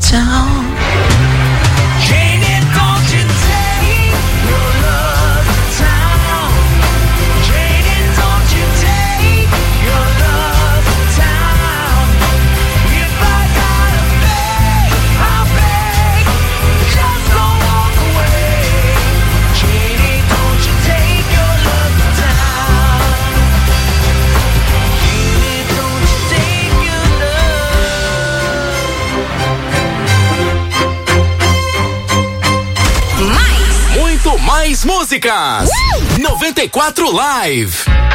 town. Janie, don't you take your love to town. Janie, don't you take your love to town. If I gotta beg, I'll beg, just don't walk away. Janie, don't you take your love to town. Janie, don't you take your Muito mais músicas. 94 Live.